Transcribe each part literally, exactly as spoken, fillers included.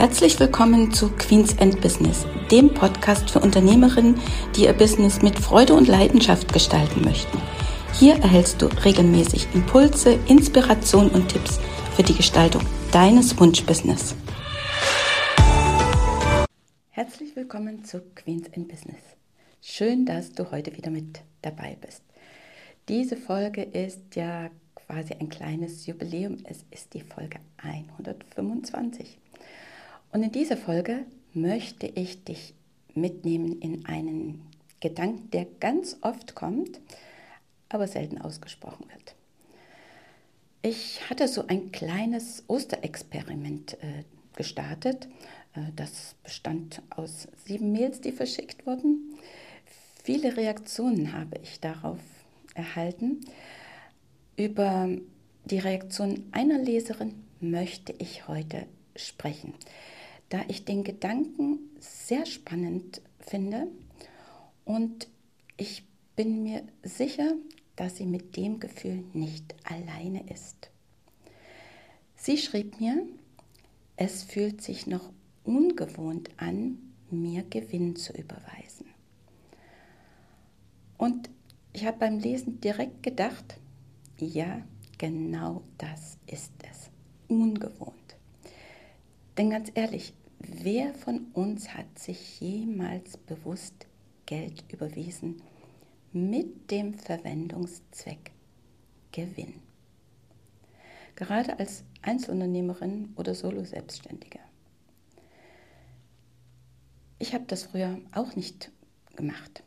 Herzlich willkommen zu Queens and Business, dem Podcast für Unternehmerinnen, die ihr Business mit Freude und Leidenschaft gestalten möchten. Hier erhältst du regelmäßig Impulse, Inspiration und Tipps für die Gestaltung deines Wunschbusiness. Herzlich willkommen zu Queens and Business. Schön, dass du heute wieder mit dabei bist. Diese Folge ist ja quasi ein kleines Jubiläum. Es ist die Folge hundertfünfundzwanzig. Und in dieser Folge möchte ich dich mitnehmen in einen Gedanken, der ganz oft kommt, aber selten ausgesprochen wird. Ich hatte so ein kleines Osterexperiment äh, gestartet. Äh, das bestand aus sieben Mails, die verschickt wurden. Viele Reaktionen habe ich darauf erhalten. Über die Reaktion einer Leserin möchte ich heute sprechen, da ich den Gedanken sehr spannend finde und ich bin mir sicher, dass sie mit dem Gefühl nicht alleine ist. Sie schrieb mir, es fühlt sich noch ungewohnt an, mir Gewinn zu überweisen. Und ich habe beim Lesen direkt gedacht, ja, genau das ist es, ungewohnt. Denn ganz ehrlich, wer von uns hat sich jemals bewusst Geld überwiesen mit dem Verwendungszweck Gewinn? Gerade als Einzelunternehmerin oder Solo-Selbstständige. Ich habe das früher auch nicht gemacht.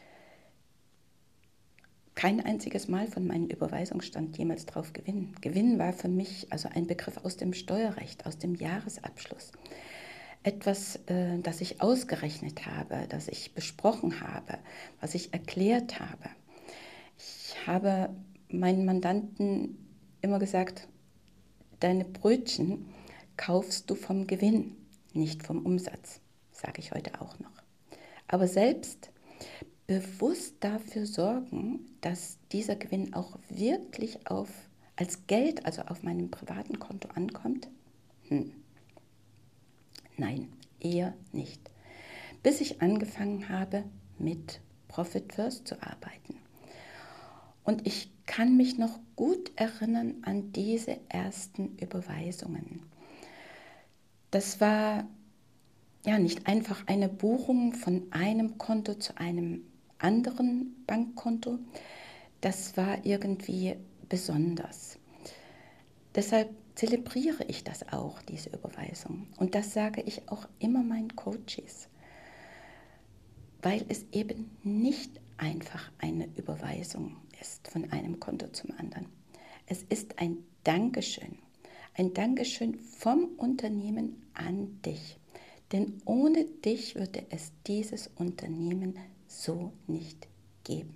Kein einziges Mal von meinen Überweisungen stand jemals drauf Gewinn. Gewinn war für mich also ein Begriff aus dem Steuerrecht, aus dem Jahresabschluss. Etwas, äh, das ich ausgerechnet habe, das ich besprochen habe, was ich erklärt habe. Ich habe meinen Mandanten immer gesagt, deine Brötchen kaufst du vom Gewinn, nicht vom Umsatz, sage ich heute auch noch. Aber selbst bewusst dafür sorgen, dass dieser Gewinn auch wirklich auf, als Geld, also auf meinem privaten Konto ankommt? Hm. Nein, eher nicht. Bis ich angefangen habe, mit Profit First zu arbeiten. Und ich kann mich noch gut erinnern an diese ersten Überweisungen. Das war ja nicht einfach eine Buchung von einem Konto zu einem anderen Bankkonto, das war irgendwie besonders. Deshalb zelebriere ich das auch, diese Überweisung. Und das sage ich auch immer meinen Coaches, weil es eben nicht einfach eine Überweisung ist von einem Konto zum anderen. Es ist ein Dankeschön, ein Dankeschön vom Unternehmen an dich. Denn ohne dich würde es dieses Unternehmen so nicht geben.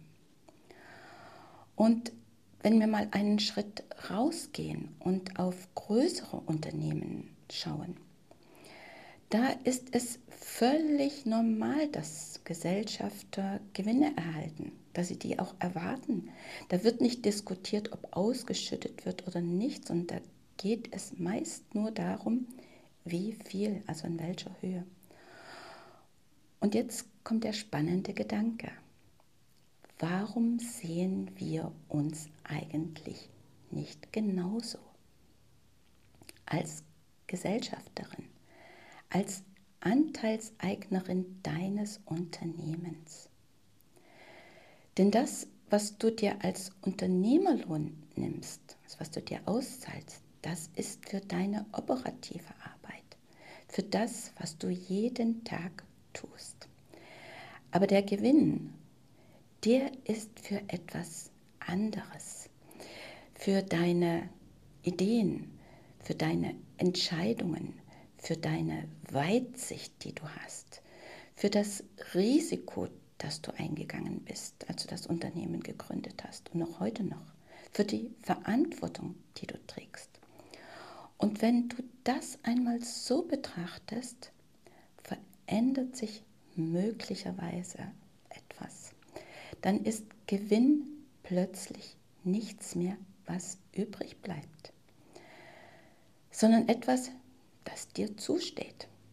Und wenn wir mal einen Schritt rausgehen und auf größere Unternehmen schauen, da ist es völlig normal, dass Gesellschafter Gewinne erhalten, dass sie die auch erwarten. Da wird nicht diskutiert, ob ausgeschüttet wird oder nicht, sondern da geht es meist nur darum, wie viel, also in welcher Höhe. Und jetzt kommt der spannende Gedanke. Warum sehen wir uns eigentlich nicht genauso? Als Gesellschafterin, als Anteilseignerin deines Unternehmens. Denn das, was du dir als Unternehmerlohn nimmst, was du dir auszahlst, das ist für deine operative Arbeit, für das, was du jeden Tag tust. Aber der Gewinn, der ist für etwas anderes, für deine Ideen, für deine Entscheidungen, für deine Weitsicht, die du hast, für das Risiko, das du eingegangen bist, als du das Unternehmen gegründet hast und noch heute noch, für die Verantwortung, die du trägst. Und wenn du das einmal so betrachtest, verändert sich möglicherweise etwas. Dann ist Gewinn plötzlich nichts mehr, was übrig bleibt, sondern etwas, das dir zusteht.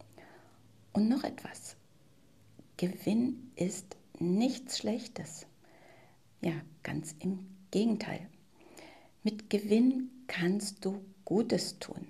Und noch etwas. Gewinn ist nichts Schlechtes. Ja, ganz im Gegenteil. Mit Gewinn kannst du Gutes tun.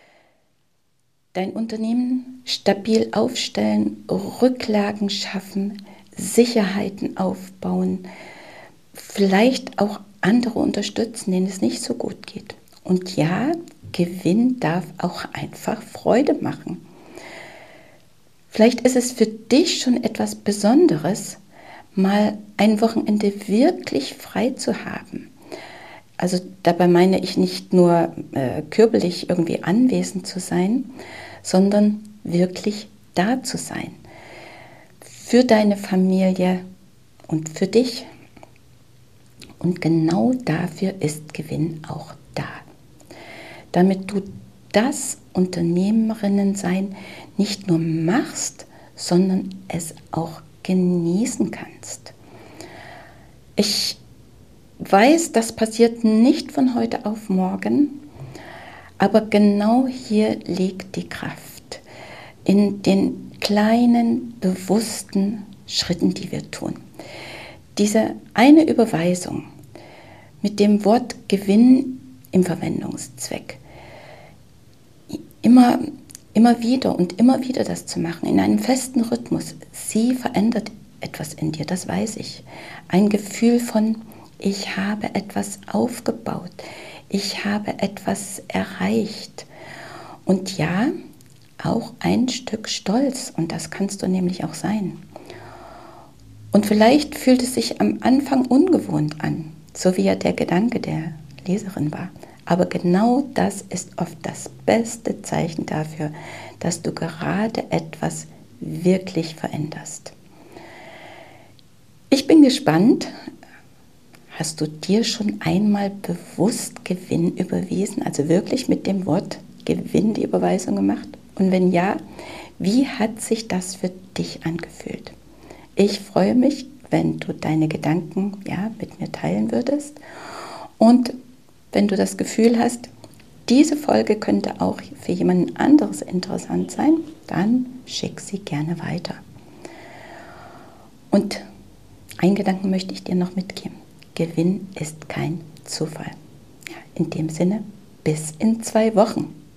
Dein Unternehmen stabil aufstellen, Rücklagen schaffen, Sicherheiten aufbauen, vielleicht auch andere unterstützen, denen es nicht so gut geht. Und ja, Gewinn darf auch einfach Freude machen. Vielleicht ist es für dich schon etwas Besonderes, mal ein Wochenende wirklich frei zu haben. Also dabei meine ich nicht nur äh, körperlich irgendwie anwesend zu sein, sondern wirklich da zu sein. Für deine Familie und für dich. Und genau dafür ist Gewinn auch da. Damit du das Unternehmerinnensein nicht nur machst, sondern es auch genießen kannst. Ich weiß, das passiert nicht von heute auf morgen, aber genau hier liegt die Kraft, in den kleinen, bewussten Schritten, die wir tun. Diese eine Überweisung mit dem Wort Gewinn im Verwendungszweck, immer, immer wieder und immer wieder das zu machen, in einem festen Rhythmus, sie verändert etwas in dir, das weiß ich. Ein Gefühl von, ich habe etwas aufgebaut, ich habe etwas erreicht. Und ja, auch ein Stück Stolz, und das kannst du nämlich auch sein. Und vielleicht fühlt es sich am Anfang ungewohnt an, so wie ja der Gedanke der Leserin war. Aber genau das ist oft das beste Zeichen dafür, dass du gerade etwas wirklich veränderst. Ich bin gespannt. Hast du dir schon einmal bewusst Gewinn überwiesen, also wirklich mit dem Wort Gewinn die Überweisung gemacht? Und wenn ja, wie hat sich das für dich angefühlt? Ich freue mich, wenn du deine Gedanken ja, mit mir teilen würdest. Und wenn du das Gefühl hast, diese Folge könnte auch für jemand anderes interessant sein, dann schick sie gerne weiter. Und einen Gedanken möchte ich dir noch mitgeben. Gewinn ist kein Zufall. Ja, in dem Sinne, bis in zwei Wochen.